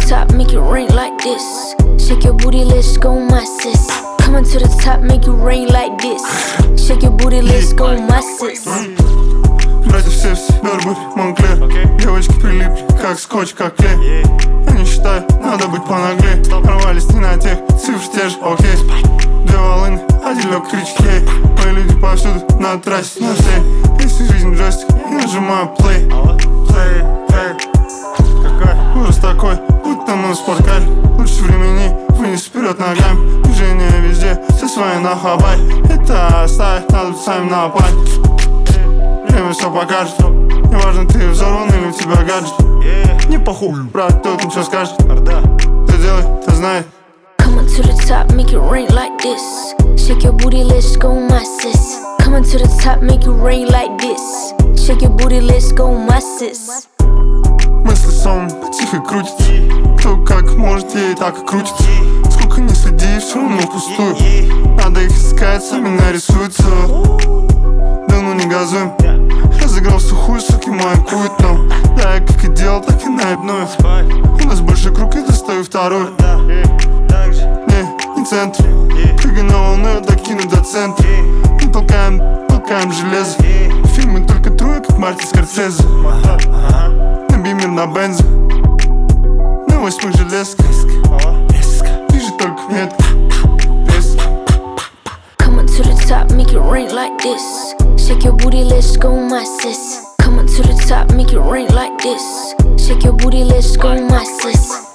top, make it rain like this. Shake your booty, let's go, my sis. Coming to the top, make it rain like this. Shake your booty, let's go, my sis. Братья все Бербери, Монклер. Девочки прилипли, как скотч, как клей. Я не считаю, надо быть понаглее. Порвались не на тех, цифры те же, окей. Две волыны, один лёг, кричит ей. Мои люди повсюду, на трассе, на всей. Если жизнь джойстик, я нажимаю плей. Ужас такой, будь там на спорткаре. Лучше времени, вынес вперед ногами. Движение везде, все свои на хабай. Это оставить, надо сами напасть. Время все покажет. Неважно, ты взорван или у тебя гаджет. Не похуй, брат, кто там что скажет. Ты делай, ты знай. Coming to the top, make it rain like this. Shake your booty, let's go, my sis. Coming to the top, make it rain like this. Shake your booty, let's go, my sis. Мысли сон тихо крутится. Кто как может, ей так и крутится. Сколько не следи, все равно пустую. Надо их искать, сами нарисуются. Да ну не газуем. Разыграл сухую, суки, мою кует, но да, я как и делал, так и наебную. У нас больше круг, я достаю вторую. Не центр. Прыгай на волну, докину до центра. Мы толкаем железо. Фильмы только трое, как Мартин Скорсезе. На бимер, на бензо. На 8 железках. Вижу только метка. Coming to the top, make it rain like this. Shake your booty, let's go, my sis. Coming to the top, make it rain like this. Shake your booty, let's go, my sis.